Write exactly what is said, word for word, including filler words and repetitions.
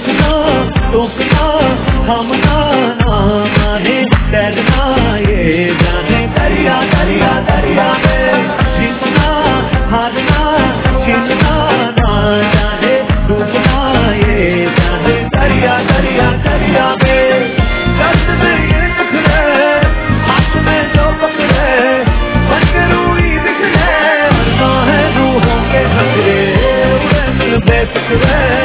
रुकना टोकना थामना ना माने तैरना ये जाने दरिया दरिया दरिया में जीतना हारना जीतना ना जाने डूबना ये जाने दरिया दरिया दरिया में दर्द में ये टकरे हाथ में जो पकड़े बन के रूही बिखरे मरना है रूहों के खतरे उड़े दिल बेफिक्रे